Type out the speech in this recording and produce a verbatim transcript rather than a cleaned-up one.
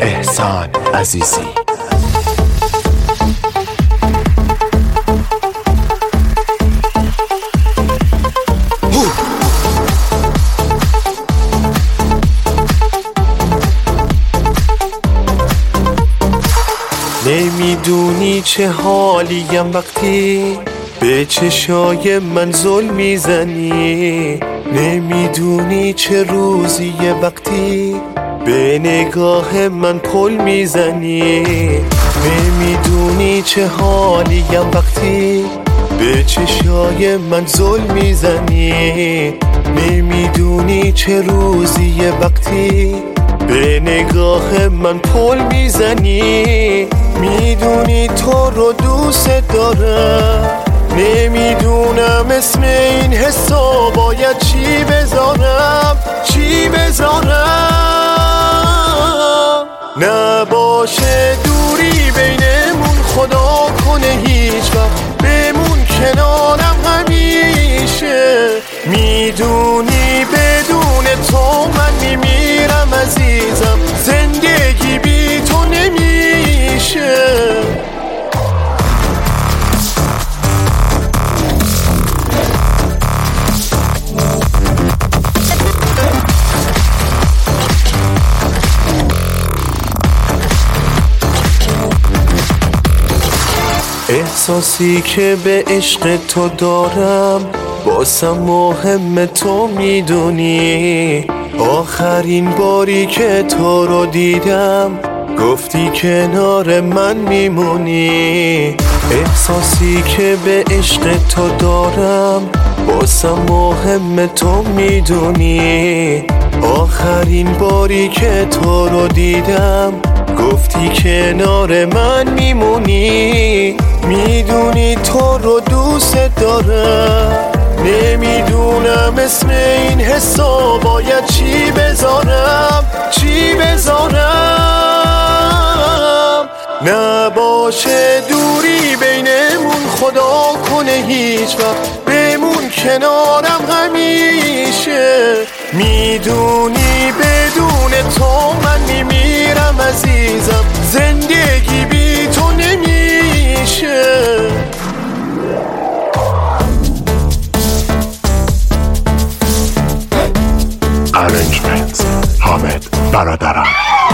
احسان عزیزی. نمیدونی چه حالیم وقتی به چشای من ظلم میزنی، نمیدونی چه روزیه وقتی به نگاه من پل میزنی، نمیدونی چه حالیم وقتی به چشای من ظلم میزنی، نمیدونی چه روزیه وقتی به نگاه من پل میزنی. میدونی تو رو دوست دارم، نمیدونم اسم این حسا باید چی بذارم چی بذارم. نباشه دوری بینمون، خدا کنه هیچ وقت بمون کنارم همیشه. میدونی بدون تو من میمیرم عزیزم، زندگی بی تو نمیشه. احساسی که به عشق تو دارم باسم مهم، تو میدونی. آخرین باری که تو رو دیدم گفتی کنار من میمونی. احساسی که به عشق تو دارم باسم مهم، تو میدونی. آخرین باری که تو رو دیدم گفتی کنار من میمونی. میدونی تو رو دوست دارم، نمیدونم اسم این حسا باید چی بذارم چی بذارم. نباشه دوری بینمون، خدا کنه هیچ وقت بمون کنارم همیشه. میدونی بدون تو من میمیرم عزیزم، زندگی بی تو نمیشه. Arrangements حامد برادران.